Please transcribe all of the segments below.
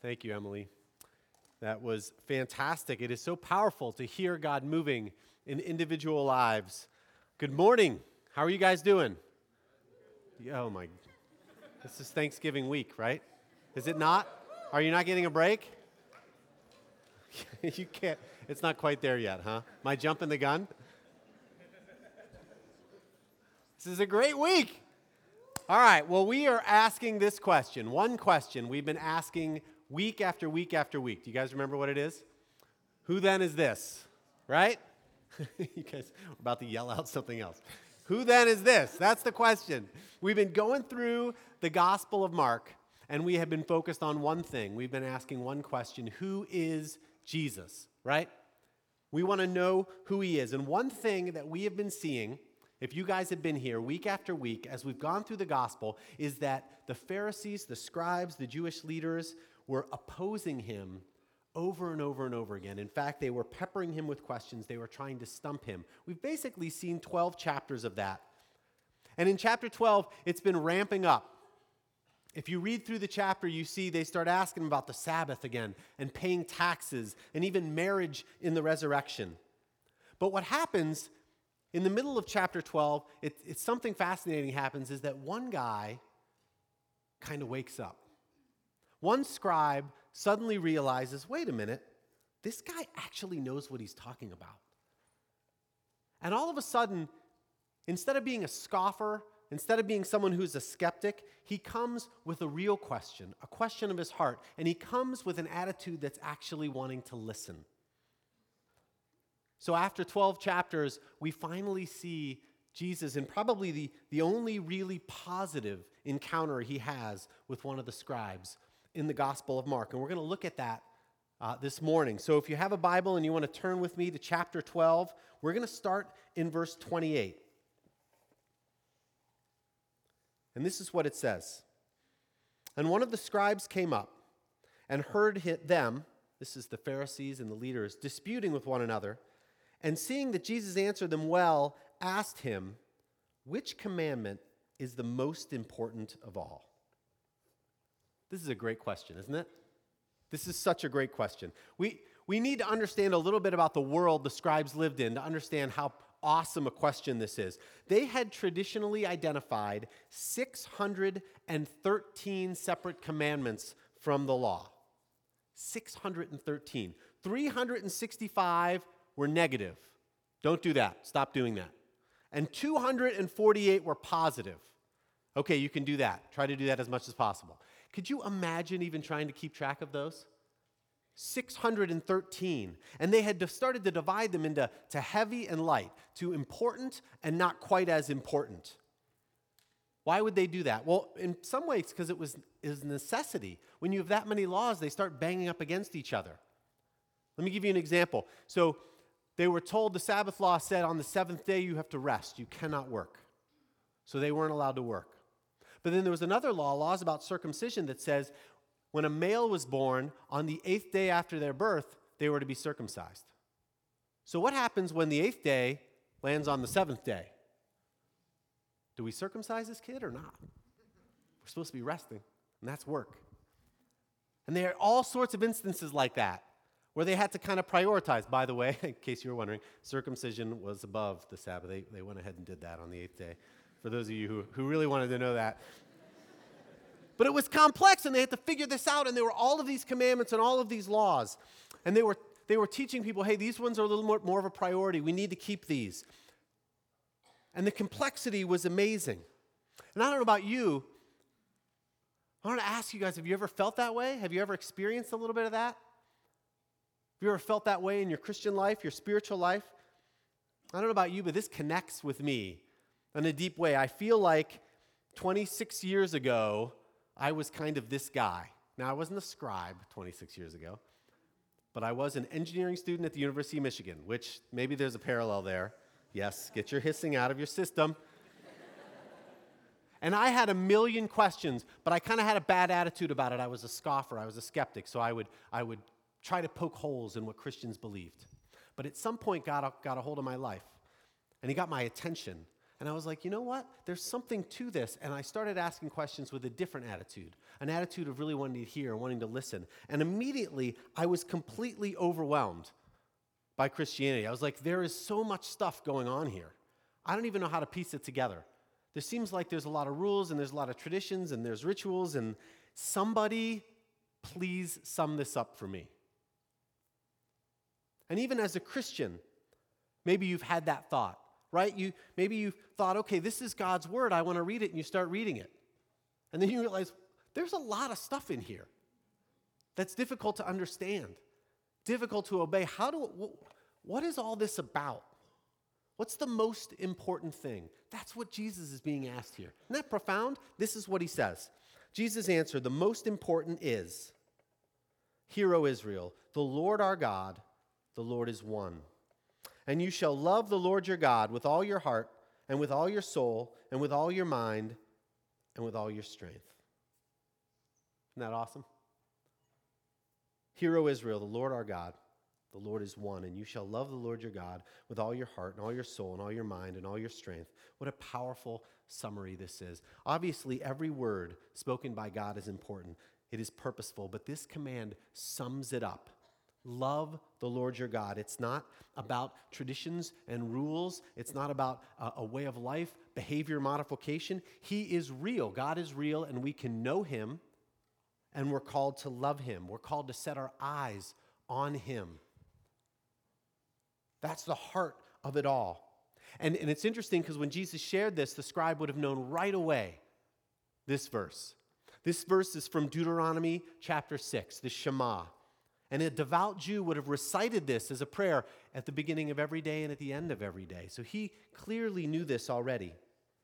Thank you, Emily. That was fantastic. It is so powerful to hear God moving in individual lives. Good morning. How are you guys doing? Oh my, this is Thanksgiving week, right? Is it not? Are you not getting a break? You can't, it's not quite there yet, huh? Am I jumping the gun? This is a great week. All right, well, we are asking this question, one question we've been asking week after week after week. Do you guys remember what it is? Who then is this, right? You guys are about to yell out something else. Who then is this? That's the question. We've been going through the Gospel of Mark, and we have been focused on one thing. We've been asking one question: who is Jesus, right? We want to know who he is. And one thing that we have been seeing, if you guys have been here week after week as we've gone through the gospel, is that the Pharisees, the scribes, the Jewish leaders were opposing him over and over and over again. In fact, they were peppering him with questions. They were trying to stump him. We've basically seen 12 chapters of that. And in chapter 12, it's been ramping up. If you read through the chapter, you see they start asking about the Sabbath again and paying taxes and even marriage in the resurrection. But what happens in the middle of chapter 12, it's something fascinating happens, is that one guy kind of wakes up. One scribe suddenly realizes, wait a minute, this guy actually knows what he's talking about. And all of a sudden, instead of being a scoffer, instead of being someone who's a skeptic, he comes with a real question, a question of his heart, and he comes with an attitude that's actually wanting to listen. So after 12 chapters, we finally see Jesus in probably the only really positive encounter he has with one of the scribes in the Gospel of Mark. And we're going to look at that this morning. So if you have a Bible and you want to turn with me to chapter 12, we're going to start in verse 28. And this is what it says. And one of the scribes came up and heard them, this is the Pharisees and the leaders, disputing with one another, and seeing that Jesus answered them well, asked him, which commandment is the most important of all? This is a great question, isn't it? This is such a great question. We need to understand a little bit about the world the scribes lived in to understand how awesome a question this is. They had traditionally identified 613 separate commandments from the law. 613. 365 were negative. Don't do that. Stop doing that. And 248 were positive. Okay, you can do that. Try to do that as much as possible. Could you imagine even trying to keep track of those? 613. And they had started to divide them into heavy and light, to important and not quite as important. Why would they do that? Well, in some ways, because it was necessity. When you have that many laws, they start banging up against each other. Let me give you an example. So they were told the Sabbath law said on the seventh day you have to rest. You cannot work. So they weren't allowed to work. But then there was another law, laws about circumcision, that says when a male was born, on the 8th day after their birth, they were to be circumcised. So what happens when the 8th day lands on the 7th day? Do we circumcise this kid or not? We're supposed to be resting, and that's work. And there are all sorts of instances like that, where they had to kind of prioritize. By the way, in case you were wondering, circumcision was above the Sabbath. They went ahead and did that on the 8th day, for those of you who really wanted to know that. But it was complex, and they had to figure this out, and there were all of these commandments and all of these laws. And they were teaching people, hey, these ones are a little more of a priority. We need to keep these. And the complexity was amazing. And I don't know about you, I want to ask you guys, have you ever felt that way? Have you ever experienced a little bit of that? Have you ever felt that way in your Christian life, your spiritual life? I don't know about you, but this connects with me in a deep way. I feel like 26 years ago, I was kind of this guy. Now, I wasn't a scribe 26 years ago, but I was an engineering student at the University of Michigan, which maybe there's a parallel there. Yes, get your hissing out of your system. And I had a million questions, but I kind of had a bad attitude about it. I was a scoffer. I was a skeptic, so I would try to poke holes in what Christians believed. But at some point, God got a hold of my life, and he got my attention. And I was like, you know what? There's something to this. And I started asking questions with a different attitude, an attitude of really wanting to hear, wanting to listen. And immediately, I was completely overwhelmed by Christianity. I was like, there is so much stuff going on here. I don't even know how to piece it together. There seems like there's a lot of rules, and there's a lot of traditions, and there's rituals, and somebody please sum this up for me. And even as a Christian, maybe you've had that thought. Right? Maybe you thought, okay, this is God's word. I want to read it, and you start reading it. And then you realize there's a lot of stuff in here that's difficult to understand, difficult to obey. What is all this about? What's the most important thing? That's what Jesus is being asked here. Isn't that profound? This is what he says. Jesus answered, the most important is, hear, O Israel, the Lord our God, the Lord is one. And you shall love the Lord your God with all your heart, and with all your soul, and with all your mind, and with all your strength. Isn't that awesome? Hear, O Israel, the Lord our God, the Lord is one. And you shall love the Lord your God with all your heart, and all your soul, and all your mind, and all your strength. What a powerful summary this is. Obviously, every word spoken by God is important. It is purposeful, but this command sums it up. Love the Lord your God. It's not about traditions and rules. It's not about a way of life, behavior modification. He is real. God is real, and we can know him, and we're called to love him. We're called to set our eyes on him. That's the heart of it all. And it's interesting because when Jesus shared this, the scribe would have known right away this verse. This verse is from Deuteronomy chapter 6, the Shema. And a devout Jew would have recited this as a prayer at the beginning of every day and at the end of every day. So he clearly knew this already.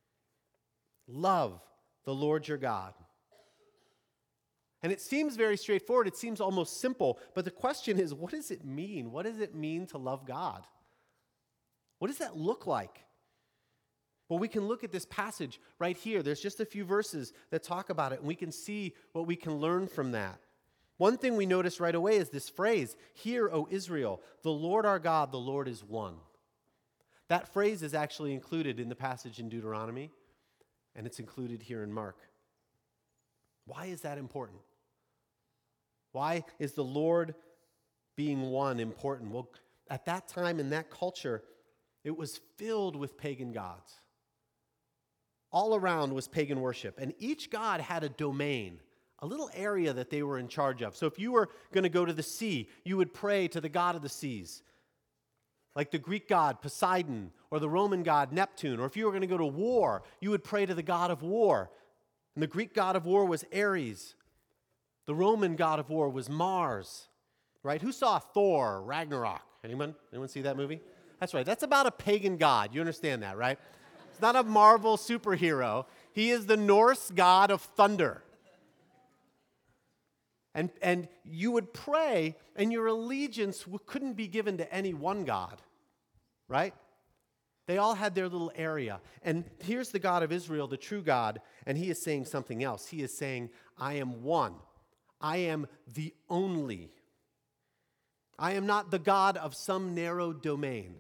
Love the Lord your God. And it seems very straightforward. It seems almost simple. But the question is, what does it mean? What does it mean to love God? What does that look like? Well, we can look at this passage right here. There's just a few verses that talk about it, and we can see what we can learn from that. One thing we notice right away is this phrase, hear, O Israel, the Lord our God, the Lord is one. That phrase is actually included in the passage in Deuteronomy, and it's included here in Mark. Why is that important? Why is the Lord being one important? Well, at that time in that culture, it was filled with pagan gods. All around was pagan worship, and each god had a domain, a little area that they were in charge of. So if you were going to go to the sea, you would pray to the god of the seas, like the Greek god Poseidon or the Roman god Neptune. Or if you were going to go to war, you would pray to the god of war. And the Greek god of war was Ares. The Roman god of war was Mars, right? Who saw Thor, Ragnarok? Anyone see that movie? That's right. That's about a pagan god. You understand that, right? It's not a Marvel superhero. He is the Norse god of thunder. And you would pray, and your allegiance couldn't be given to any one god, right? They all had their little area. And here's the God of Israel, the true God, and he is saying something else. He is saying, I am one. I am the only. I am not the God of some narrow domain.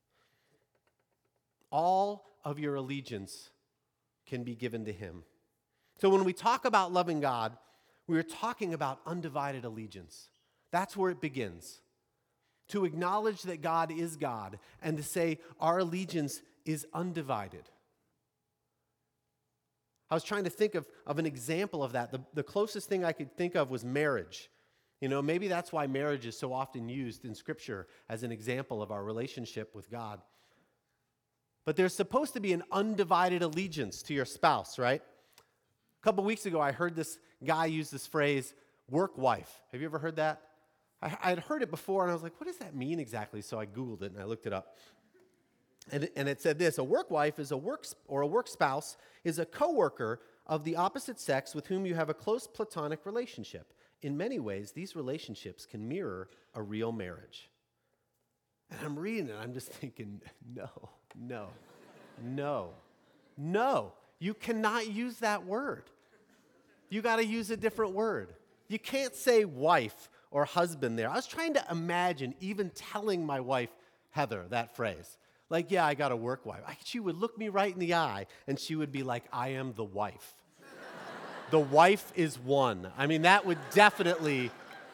All of your allegiance can be given to him. So when we talk about loving God, we are talking about undivided allegiance. That's where it begins. To acknowledge that God is God and to say our allegiance is undivided. I was trying to think of an example of that. The closest thing I could think of was marriage. You know, maybe that's why marriage is so often used in Scripture as an example of our relationship with God. But there's supposed to be an undivided allegiance to your spouse, right? A couple weeks ago, I heard this guy use this phrase, work wife. Have you ever heard that? I had heard it before, and I was like, what does that mean exactly? So I Googled it, and I looked it up. And it said this, a work wife is a work spouse is a coworker of the opposite sex with whom you have a close platonic relationship. In many ways, these relationships can mirror a real marriage. And I'm reading it, I'm just thinking, no. You cannot use that word. You got to use a different word. You can't say wife or husband there. I was trying to imagine even telling my wife, Heather, that phrase. Like, yeah, I got a work wife. She would look me right in the eye, and she would be like, I am the wife. The wife is one. I mean, that would definitely...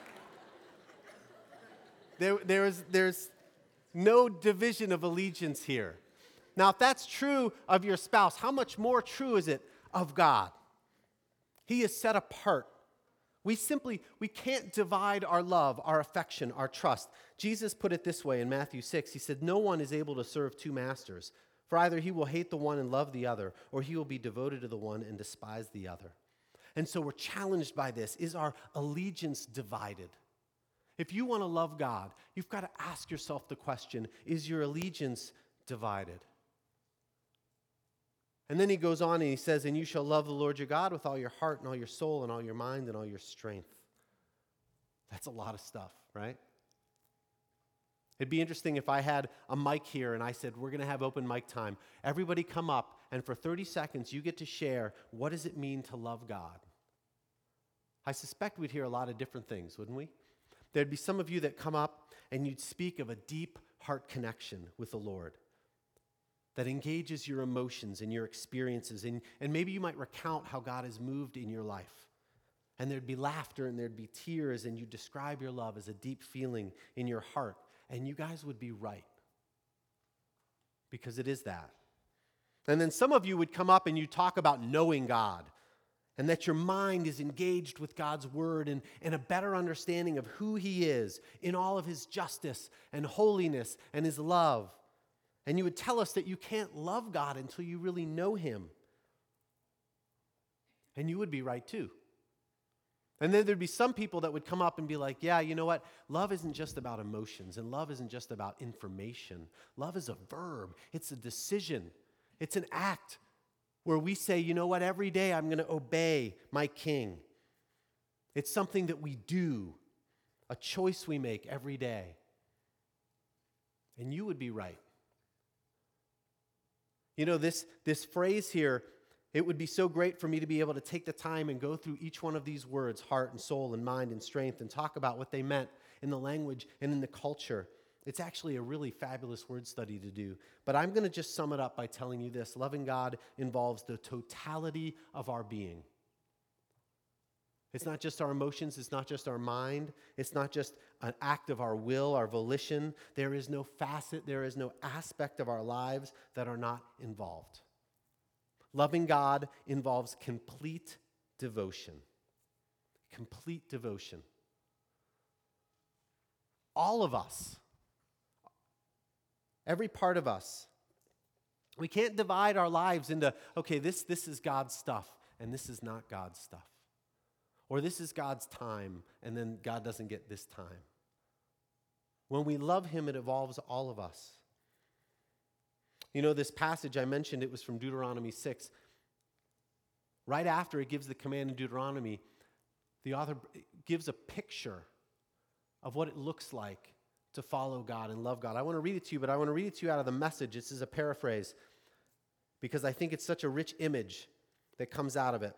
There's no division of allegiance here. Now, if that's true of your spouse, how much more true is it of God? He is set apart. We can't divide our love, our affection, our trust. Jesus put it this way in Matthew 6. He said, no one is able to serve two masters, for either he will hate the one and love the other, or he will be devoted to the one and despise the other. And so we're challenged by this. Is our allegiance divided? If you want to love God, you've got to ask yourself the question, is your allegiance divided? And then he goes on and he says, and you shall love the Lord your God with all your heart and all your soul and all your mind and all your strength. That's a lot of stuff, right? It'd be interesting if I had a mic here and I said, we're going to have open mic time. Everybody come up, and for 30 seconds, you get to share, what does it mean to love God? I suspect we'd hear a lot of different things, wouldn't we? There'd be some of you that come up and you'd speak of a deep heart connection with the Lord that engages your emotions and your experiences. And maybe you might recount how God has moved in your life. And there'd be laughter and there'd be tears, and you describe your love as a deep feeling in your heart. And you guys would be right, because it is that. And then some of you would come up and you talk about knowing God, and that your mind is engaged with God's word and a better understanding of who he is in all of his justice and holiness and his love. And you would tell us that you can't love God until you really know him. And you would be right too. And then there'd be some people that would come up and be like, yeah, you know what? Love isn't just about emotions, and love isn't just about information. Love is a verb. It's a decision. It's an act where we say, you know what? Every day I'm going to obey my king. It's something that we do, a choice we make every day. And you would be right. You know, this phrase here, it would be so great for me to be able to take the time and go through each one of these words, heart and soul and mind and strength, and talk about what they meant in the language and in the culture. It's actually a really fabulous word study to do. But I'm going to just sum it up by telling you this. Loving God involves the totality of our being. It's not just our emotions. It's not just our mind. It's not just an act of our will, our volition. There is no facet, there is no aspect of our lives that are not involved. Loving God involves complete devotion. Complete devotion. All of us, every part of us, we can't divide our lives into, okay, this is God's stuff and this is not God's stuff. Or this is God's time and then God doesn't get this time. When we love him, it involves all of us. You know, this passage I mentioned, it was from Deuteronomy 6. Right after it gives the command in Deuteronomy, the author gives a picture of what it looks like to follow God and love God. I want to read it to you, but I want to read it to you out of the Message. This is a paraphrase because I think it's such a rich image that comes out of it.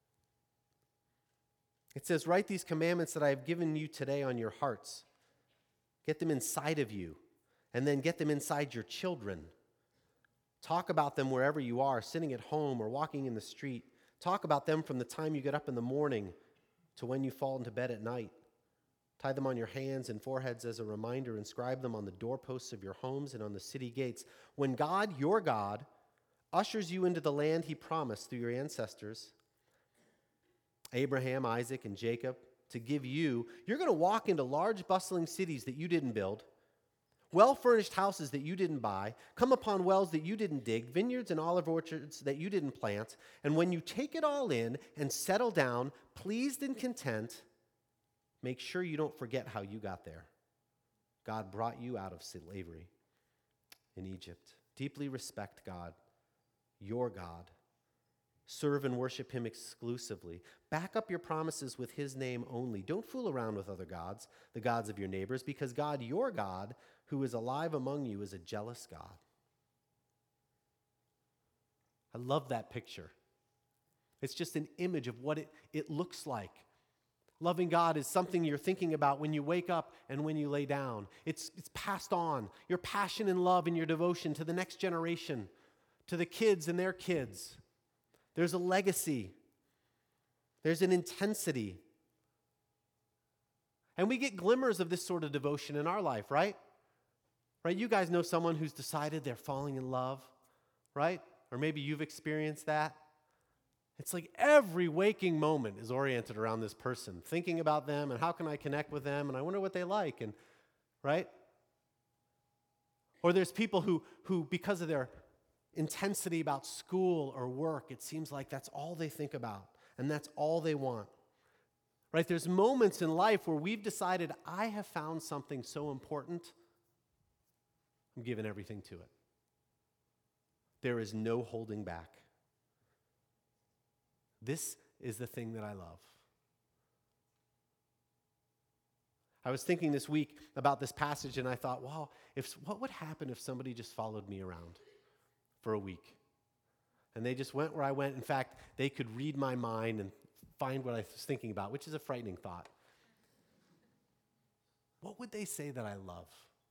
It says, write these commandments that I have given you today on your hearts. Get them inside of you, and then get them inside your children. Talk about them wherever you are, sitting at home or walking in the street. Talk about them from the time you get up in the morning to when you fall into bed at night. Tie them on your hands and foreheads as a reminder. Inscribe them on the doorposts of your homes and on the city gates. When God, your God, ushers you into the land he promised through your ancestors, Abraham, Isaac, and Jacob, to give you, you're going to walk into large, bustling cities that you didn't build, well-furnished houses that you didn't buy, come upon wells that you didn't dig, vineyards and olive orchards that you didn't plant. And when you take it all in and settle down, pleased and content, make sure you don't forget how you got there. God brought you out of slavery in Egypt. Deeply respect God, your God. Serve and worship him exclusively. Back up your promises with his name only. Don't fool around with other gods, the gods of your neighbors, because God, your God, who is alive among you, is a jealous God. I love that picture. It's just an image of what it looks like. Loving God is something you're thinking about when you wake up and when you lay down. It's passed on. Your passion and love and your devotion to the next generation, to the kids and their kids. There's a legacy. There's an intensity. And we get glimmers of this sort of devotion in our life, right? Right? You guys know someone who's decided they're falling in love, right? Or maybe you've experienced that. It's like every waking moment is oriented around this person, thinking about them and how can I connect with them and I wonder what they like, and right? Or there's people who because of their intensity about school or work, it seems like that's all they think about and that's all they want. Right? There's moments in life where we've decided, I have found something so important, I'm giving everything to it. There is no holding back. This is the thing that I love. I was thinking this week about this passage and I thought, wow, what would happen if somebody just followed me around for a week? And they just went where I went. In fact, they could read my mind and find what I was thinking about, which is a frightening thought. What would they say that I love?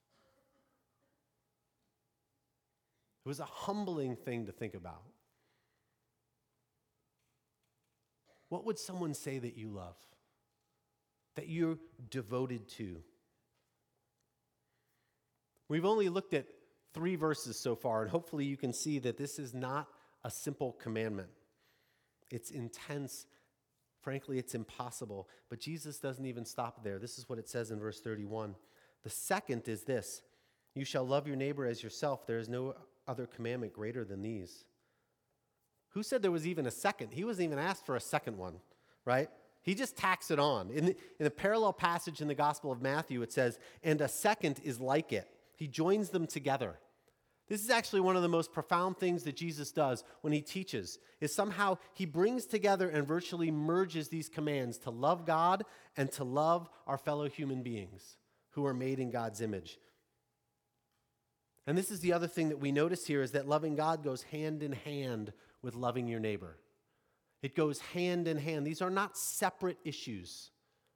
It was a humbling thing to think about. What would someone say that you love? That you're devoted to? We've only looked at 3 verses so far, and hopefully you can see that this is not a simple commandment. It's intense. Frankly, it's impossible. But Jesus doesn't even stop there. This is what it says in verse 31. The second is this: you shall love your neighbor as yourself. There is no other commandment greater than these. Who said there was even a second? He wasn't even asked for a second one, right? He just tacks it on. In the parallel passage in the Gospel of Matthew, it says, and a second is like it. He joins them together. This is actually one of the most profound things that Jesus does when he teaches, is somehow he brings together and virtually merges these commands to love God and to love our fellow human beings who are made in God's image. And this is the other thing that we notice here, is that loving God goes hand in hand with loving your neighbor. It goes hand in hand. These are not separate issues.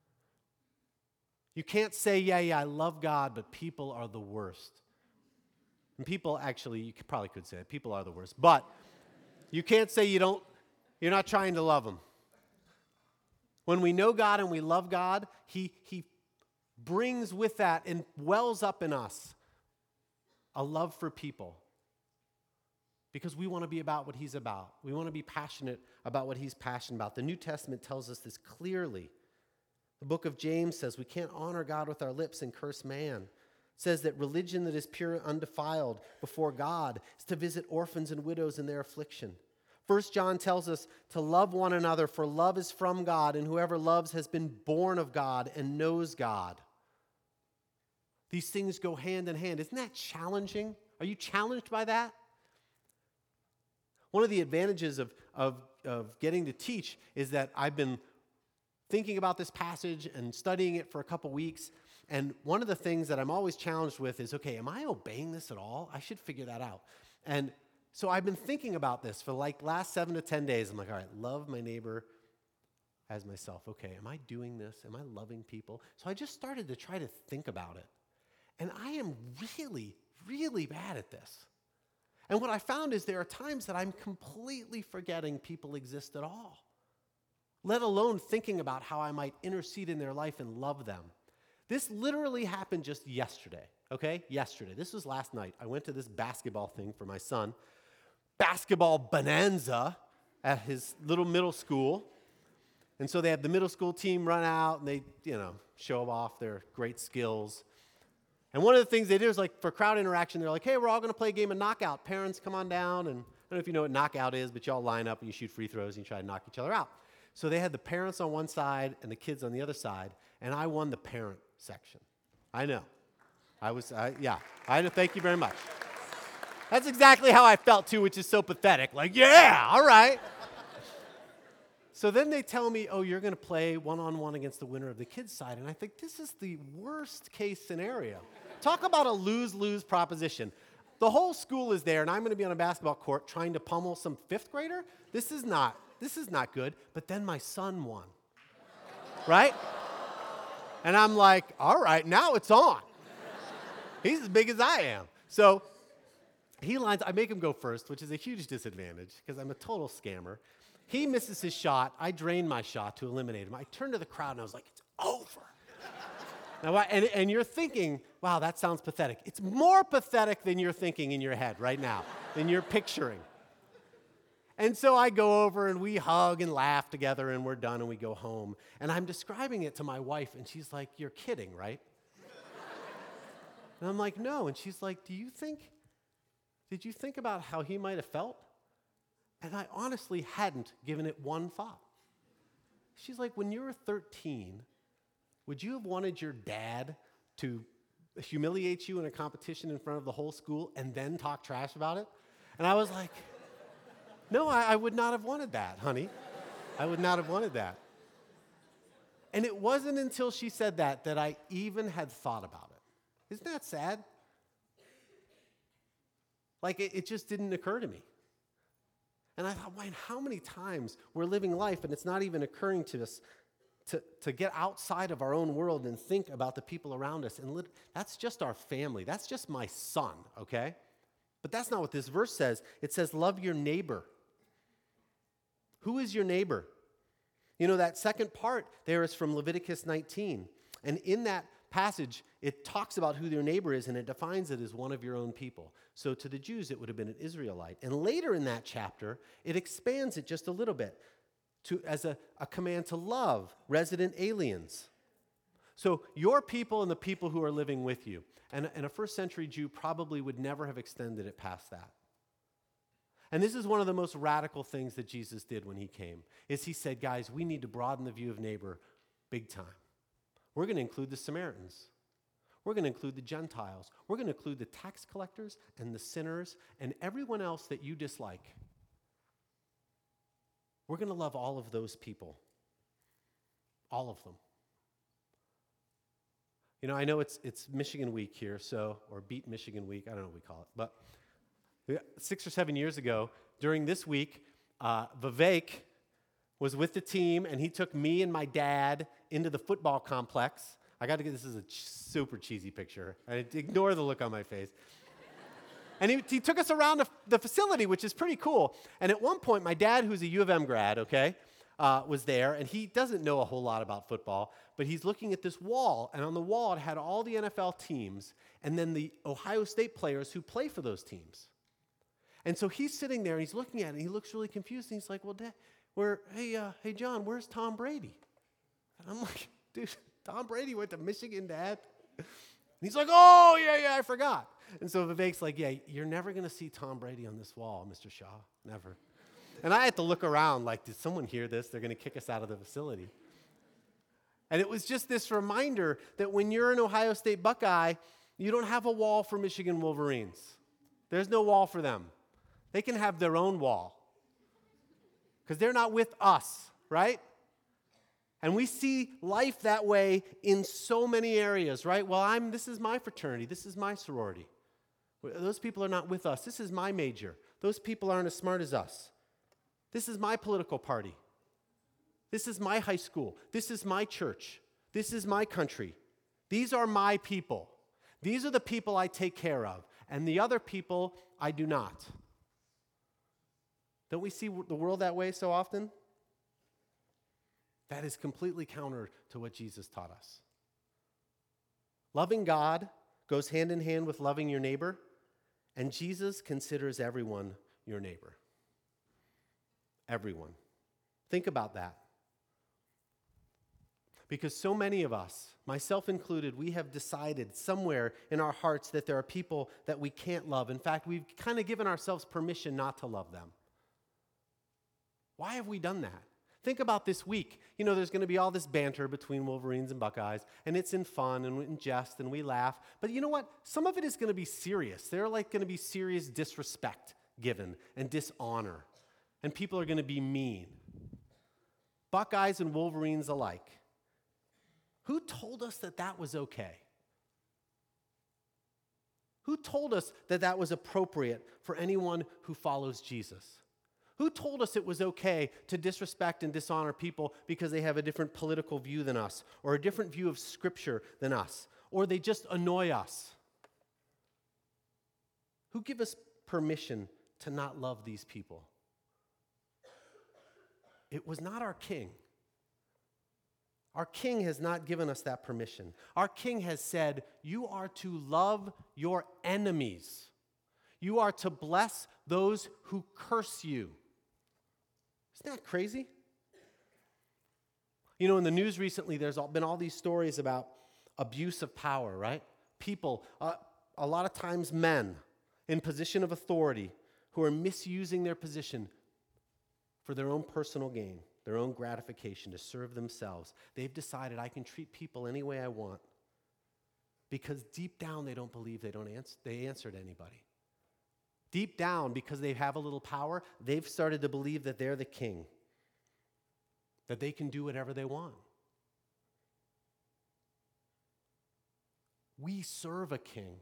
You can't say, yeah, I love God, but people are the worst. And people, actually, you probably could say it. People are the worst. But you can't say you're not trying to love them. When we know God and we love God, He brings with that and wells up in us a love for people. Because we want to be about what He's about. We want to be passionate about what He's passionate about. The New Testament tells us this clearly. The book of James says we can't honor God with our lips and curse man. It says that religion that is pure and undefiled before God is to visit orphans and widows in their affliction. 1 John tells us to love one another, for love is from God, and whoever loves has been born of God and knows God. These things go hand in hand. Isn't that challenging? Are you challenged by that? One of the advantages of getting to teach is that I've been thinking about this passage and studying it for a couple weeks. And one of the things that I'm always challenged with is, okay, am I obeying this at all? I should figure that out. And so I've been thinking about this for like last 7 to 10 days. I'm like, all right, love my neighbor as myself. Okay, am I doing this? Am I loving people? So I just started to try to think about it. And I am really, really bad at this. And what I found is there are times that I'm completely forgetting people exist at all, let alone thinking about how I might intercede in their life and love them. This literally happened just yesterday, okay? Yesterday. This was last night. I went to this basketball thing for my son, basketball bonanza at his little middle school. And so they have the middle school team run out and they, show off their great skills. And one of the things they do is, like, for crowd interaction, they're like, hey, we're all going to play a game of knockout. Parents, come on down. And I don't know if you know what knockout is, but you all line up and you shoot free throws and you try to knock each other out. So they had the parents on one side and the kids on the other side, and I won the parent section. I know. Thank you very much. That's exactly how I felt, too, which is so pathetic. Like, yeah, all right. So then they tell me, oh, you're going to play one-on-one against the winner of the kids' side. And I think this is the worst case scenario. Talk about a lose-lose proposition. The whole school is there, and I'm going to be on a basketball court trying to pummel some 5th grader? This is not good. But then my son won. right? And I'm like, all right, now it's on. He's as big as I am. So I make him go first, which is a huge disadvantage because I'm a total scammer. He misses his shot. I drain my shot to eliminate him. I turned to the crowd and I was like, it's over. Now, and you're thinking, wow, that sounds pathetic. It's more pathetic than you're thinking in your head right now, than you're picturing. And so I go over and we hug and laugh together and we're done and we go home. And I'm describing it to my wife and she's like, you're kidding, right? And I'm like, no. And she's like, did you think about how he might have felt? And I honestly hadn't given it one thought. She's like, when you were 13, would you have wanted your dad to humiliate you in a competition in front of the whole school and then talk trash about it? And I was like, no, I would not have wanted that, honey. I would not have wanted that. And it wasn't until she said that I even had thought about it. Isn't that sad? Like, it just didn't occur to me. And I thought, man, how many times we're living life and it's not even occurring to us to get outside of our own world and think about the people around us. And that's just our family. That's just my son, okay? But that's not what this verse says. It says, love your neighbor. Who is your neighbor? You know, that second part there is from Leviticus 19. And in that passage, it talks about who their neighbor is, and it defines it as one of your own people. So to the Jews, it would have been an Israelite. And later in that chapter, it expands it just a little bit as a command to love resident aliens. So your people and the people who are living with you. And a first century Jew probably would never have extended it past that. And this is one of the most radical things that Jesus did when he came, is he said, guys, we need to broaden the view of neighbor big time. We're going to include the Samaritans. We're going to include the Gentiles. We're going to include the tax collectors and the sinners and everyone else that you dislike. We're going to love all of those people. All of them. You know, I know it's Michigan Week here, or Beat Michigan Week, I don't know what we call it, but 6 or 7 years ago, during this week, Vivek was with the team, and he took me and my dad into the football complex. This is a super cheesy picture. Ignore the look on my face. And he took us around the facility, which is pretty cool. And at one point, my dad, who's a U of M grad, was there, and he doesn't know a whole lot about football, but he's looking at this wall, and on the wall, it had all the NFL teams, and then the Ohio State players who play for those teams. And so he's sitting there, and he's looking at it, and he looks really confused, and he's like, well, Dad, hey, John, where's Tom Brady? And I'm like, dude, Tom Brady went to Michigan, Dad. And he's like, oh, yeah, I forgot. And so Vivek's like, yeah, you're never going to see Tom Brady on this wall, Mr. Shaw, never. And I had to look around like, did someone hear this? They're going to kick us out of the facility. And it was just this reminder that when you're an Ohio State Buckeye, you don't have a wall for Michigan Wolverines. There's no wall for them. They can have their own wall because they're not with us, right? And we see life that way in so many areas, right? Well, this is my fraternity. This is my sorority. Those people are not with us. This is my major. Those people aren't as smart as us. This is my political party. This is my high school. This is my church. This is my country. These are my people. These are the people I take care of. And the other people, I do not. Don't we see the world that way so often? That is completely counter to what Jesus taught us. Loving God goes hand in hand with loving your neighbor, and Jesus considers everyone your neighbor. Everyone. Think about that. Because so many of us, myself included, we have decided somewhere in our hearts that there are people that we can't love. In fact, we've kind of given ourselves permission not to love them. Why have we done that? Think about this week. You know, there's going to be all this banter between Wolverines and Buckeyes, and it's in fun and in jest, and we laugh. But you know what? Some of it is going to be serious. There's like going to be serious disrespect given and dishonor, and people are going to be mean. Buckeyes and Wolverines alike. Who told us that that was okay? Who told us that that was appropriate for anyone who follows Jesus? Who told us it was okay to disrespect and dishonor people because they have a different political view than us, or a different view of Scripture than us, or they just annoy us? Who give us permission to not love these people? It was not our King. Our King has not given us that permission. Our King has said, you are to love your enemies. You are to bless those who curse you. Isn't that crazy? You know, in the news recently, there's been all these stories about abuse of power, right? People, a lot of times men in position of authority who are misusing their position for their own personal gain, their own gratification, to serve themselves. They've decided I can treat people any way I want because deep down they don't believe they answered anybody. Deep down, because they have a little power, they've started to believe that they're the king, that they can do whatever they want. We serve a king.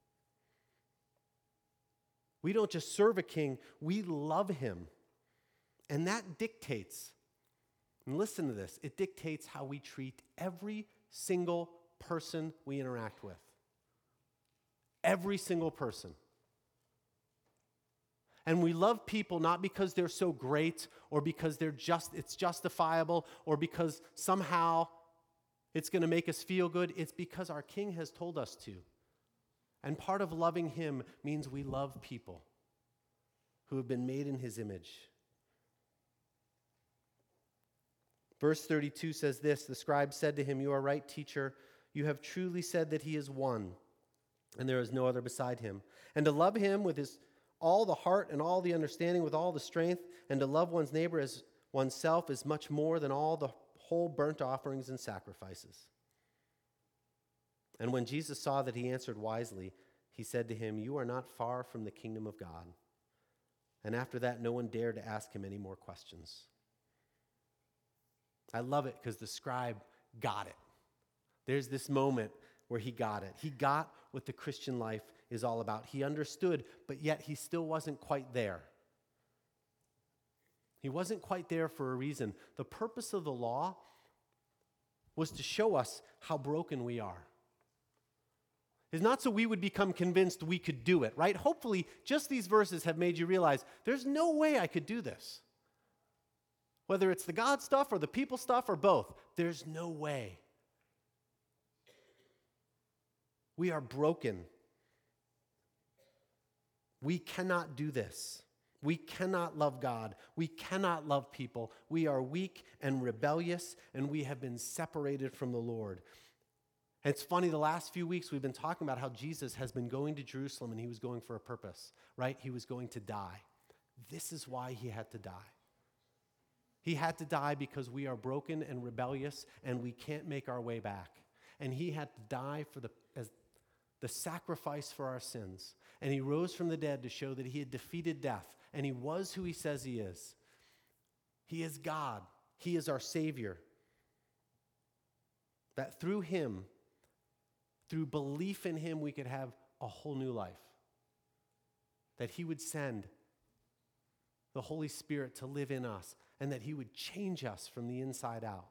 We don't just serve a king, we love him. And that dictates, and listen to this, it dictates how we treat every single person we interact with. Every single person. And we love people not because they're so great or because it's justifiable or because somehow it's going to make us feel good. It's because our King has told us to. And part of loving him means we love people who have been made in his image. Verse 32 says this, the scribe said to him, you are right, teacher. You have truly said that he is one, and there is no other beside him. And to love him with all the heart and all the understanding, with all the strength, and to love one's neighbor as oneself is much more than all the whole burnt offerings and sacrifices. And when Jesus saw that he answered wisely, he said to him, you are not far from the kingdom of God. And after that, no one dared to ask him any more questions. I love it because the scribe got it. There's this moment where he got it. He got what the Christian life is all about. He understood, but yet he still wasn't quite there. He wasn't quite there for a reason. The purpose of the law was to show us how broken we are. It's not so we would become convinced we could do it, right? Hopefully, just these verses have made you realize there's no way I could do this. Whether it's the God stuff or the people stuff or both, there's no way. We are broken. We cannot do this. We cannot love God. We cannot love people. We are weak and rebellious, and we have been separated from the Lord. And it's funny, the last few weeks we've been talking about how Jesus has been going to Jerusalem and he was going for a purpose, right? He was going to die. This is why he had to die. He had to die because we are broken and rebellious and we can't make our way back. And he had to die as the sacrifice for our sins. And he rose from the dead to show that he had defeated death. And he was who he says he is. He is God. He is our Savior. That through him, through belief in him, we could have a whole new life. That he would send the Holy Spirit to live in us, and that he would change us from the inside out.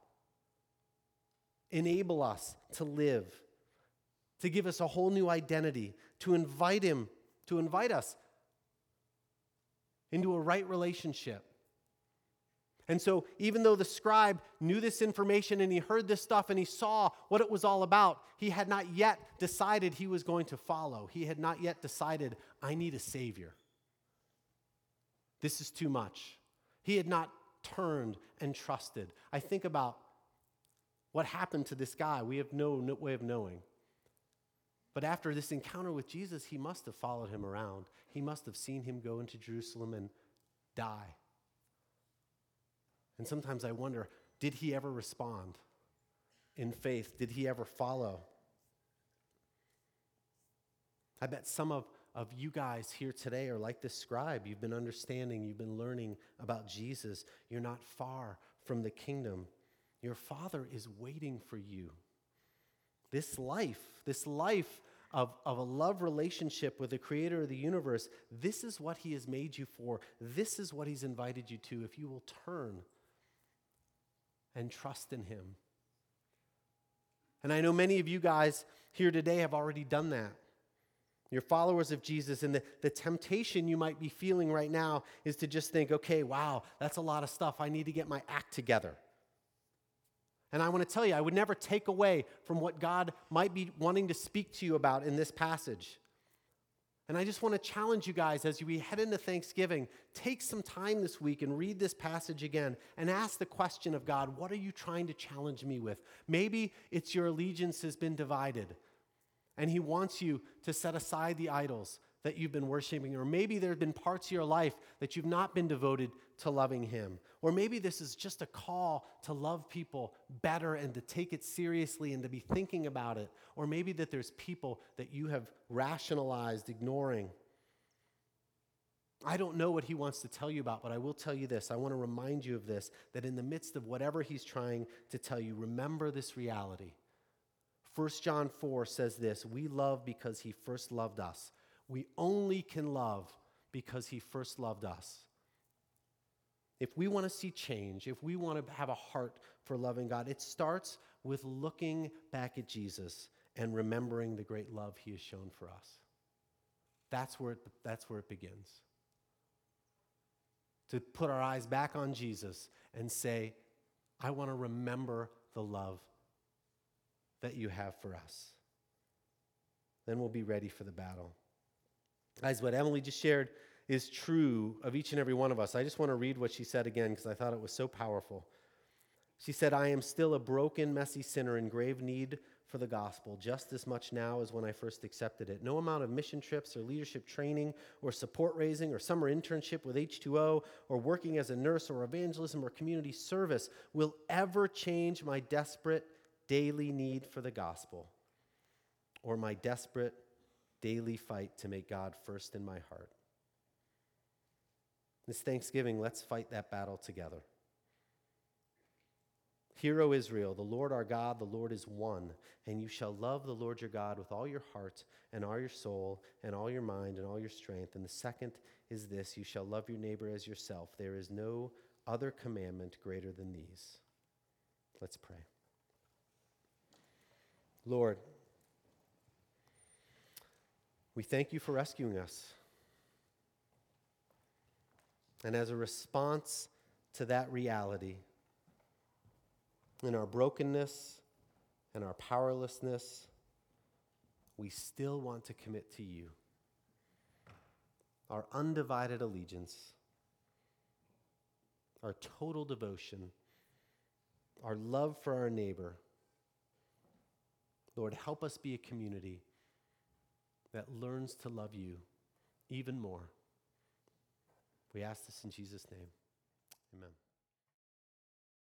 Enable us to live, to give us a whole new identity, to invite us into a right relationship. And so even though the scribe knew this information and he heard this stuff and he saw what it was all about, he had not yet decided he was going to follow. He had not yet decided, I need a Savior. This is too much. He had not turned and trusted. I think about what happened to this guy. We have no way of knowing. But after this encounter with Jesus, he must have followed him around. He must have seen him go into Jerusalem and die. And sometimes I wonder, did he ever respond in faith? Did he ever follow? I bet some of you guys here today are like this scribe. You've been understanding, you've been learning about Jesus. You're not far from the kingdom. Your Father is waiting for you. This life of a love relationship with the creator of the universe, this is what he has made you for. This is what he's invited you to if you will turn and trust in him. And I know many of you guys here today have already done that. You're followers of Jesus, and the temptation you might be feeling right now is to just think, okay, wow, that's a lot of stuff. I need to get my act together. And I want to tell you, I would never take away from what God might be wanting to speak to you about in this passage. And I just want to challenge you guys as we head into Thanksgiving, take some time this week and read this passage again and ask the question of God, what are you trying to challenge me with? Maybe it's your allegiance has been divided, and he wants you to set aside the idols that you've been worshiping, or maybe there have been parts of your life that you've not been devoted to loving him. Or maybe this is just a call to love people better and to take it seriously and to be thinking about it. Or maybe that there's people that you have rationalized ignoring. I don't know what he wants to tell you about, but I will tell you this. I want to remind you of this, that in the midst of whatever he's trying to tell you, remember this reality. 1 John 4 says this, we love because he first loved us. We only can love because he first loved us. If we want to see change, if we want to have a heart for loving God, it starts with looking back at Jesus and remembering the great love he has shown for us. That's where it begins. To put our eyes back on Jesus and say, I want to remember the love that you have for us. Then we'll be ready for the battle. Guys, what Emily just shared is true of each and every one of us. I just want to read what she said again because I thought it was so powerful. She said, I am still a broken, messy sinner in grave need for the gospel, just as much now as when I first accepted it. No amount of mission trips or leadership training or support raising or summer internship with H2O or working as a nurse or evangelism or community service will ever change my desperate daily need for the gospel or my desperate daily fight to make God first in my heart. This Thanksgiving, let's fight that battle together. Hear, O Israel, the Lord our God, the Lord is one, and you shall love the Lord your God with all your heart and all your soul and all your mind and all your strength. And the second is this, you shall love your neighbor as yourself. There is no other commandment greater than these. Let's pray. Lord, we thank you for rescuing us. And as a response to that reality, in our brokenness and our powerlessness, we still want to commit to you our undivided allegiance, our total devotion, our love for our neighbor. Lord, help us be a community that learns to love you even more. We ask this in Jesus' name. Amen.